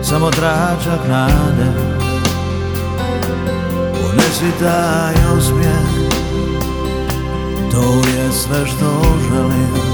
samo tračak nade. Unesi taj osmijeh, to je sve što želim.